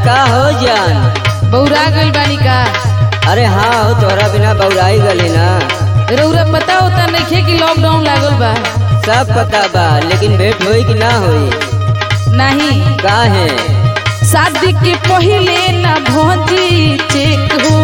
का हो जान? बौरा गइल बानी का? अरे हाँ हो, तोहरा बिना बौराई गली ना। रउरा पता होता नइखे कि लॉकडाउन लागल बा? सब पता बा, लेकिन भेंट होई कि ना होई? नहीं। काहे? शादी के पहिले ना भौजी चेक हो।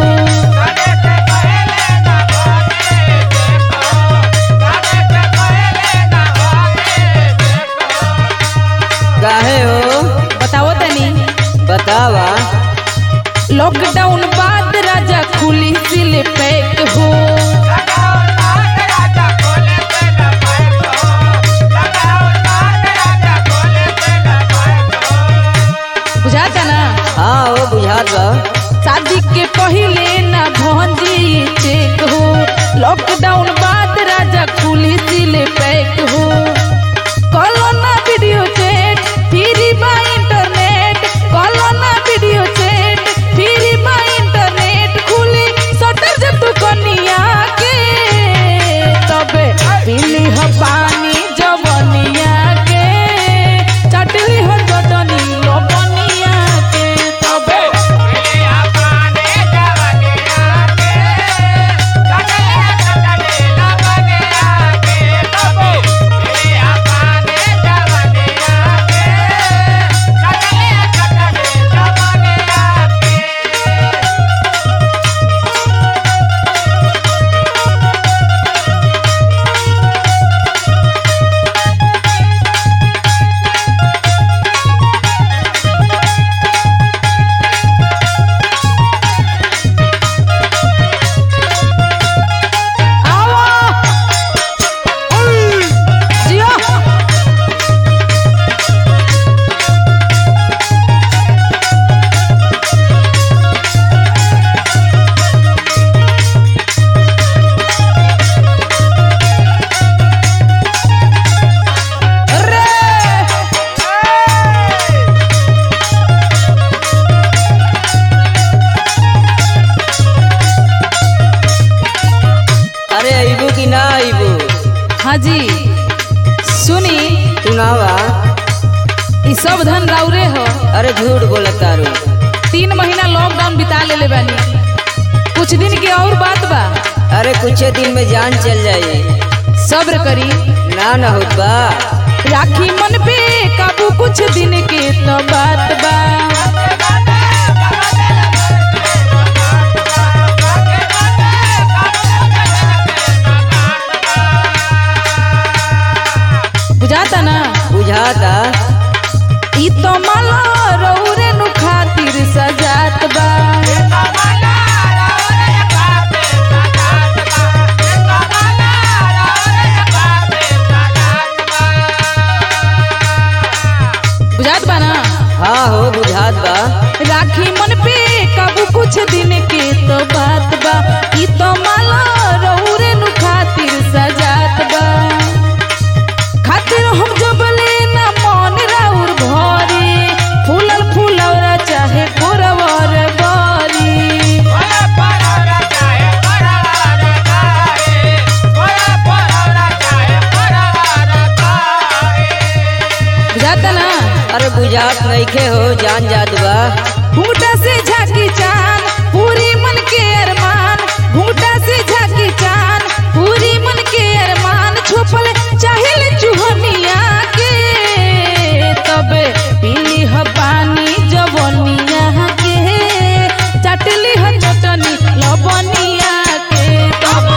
काहे हो? बताओ तनी। बतावा। लॉकडाउन बाद राजा खुली सिल पैक हो। बुझाता ना? हाँ हो, बुझात बा। शादी के पहिले ना भौजी चेक हो। लॉकडाउन बाद राजा खुली सिल पैक हो। कॉलो ना वीडियो चैट फ्री बा इंटरनेट। कॉलो ना वीडियो चैट फ्री बा इंटरनेट। खुली सटर जब तू कनिया के तबे पीली हो पानी जवनिया के। चटली हो चटनी लोबनिया के तबे हाँ जी सुनी। सुनावा। ई सब धन राउरे हो। अरे झूठ बोला तारू। 3 महीना लॉकडाउन बिता लेले बानी। कुछ दिन के और बात बा। अरे कुछ दिन में जान चल जाए। सब्र करी। ना होत बा। राखी मन पे काबू, कुछ दिन के तो बात बा। बुझाता ना? बुझाता। ई तो माला रउरे नु खातिर सजात बा। बुझात बा ना? हाँ हो, बुझात बा। राखी मन पे काबू, कुछ दिन के तो बात बा। ई तो माला रउरे नु खातिर सजात बा। खातिर हम जबले ना मन राउर भरी। फूलल फूलौरा चाहे कोरवर बारी। बुझाता ना? अरे बुझात नइखे हो, जान जात बा। घूंघटा से झाकी चान पूरी मन के अरमान। घूंघटा से झाकी चान पूरी मन के अरमान। छुपल चाहिल चुहनिया के तबे पीली ह पानी जवनिया के। चटली ह चटनी लबनिया के तबे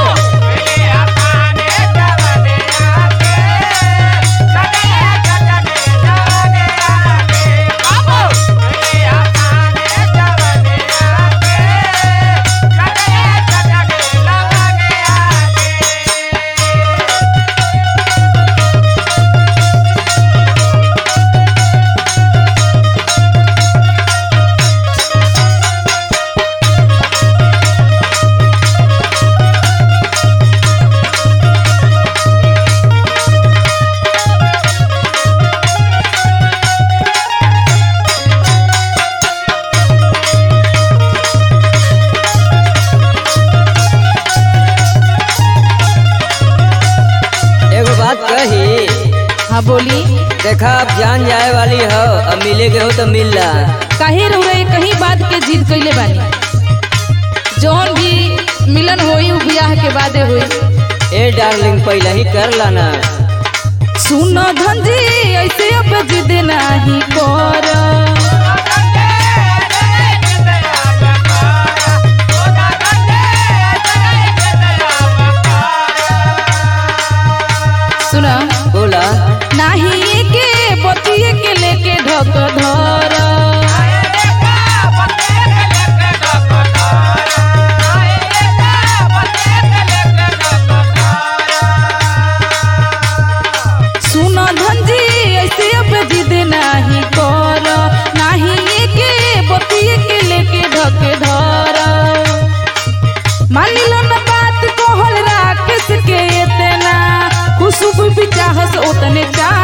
हाँ बोली। देखा अब जान जाए वाली हो, अब मिले के हो तो मिल ला। काहे रउरे कहीं बात के जिद कइले बानी। जौन भी मिलन होई उ बियाह के बादे होई। ए डार्लिंग पहले ही कर लाना। सुनो धंजी ऐसे अब जिद नहीं कर। सुना बोला नहीं के बतिये के लेके ढक धर। सुनो धंजी ऐसे अब जिद नहीं कर। नहीं के बतिये के लेके ढक धर। मान लो न बात कहल राकेश के इतना खुशबू भी चाहस उतने चाह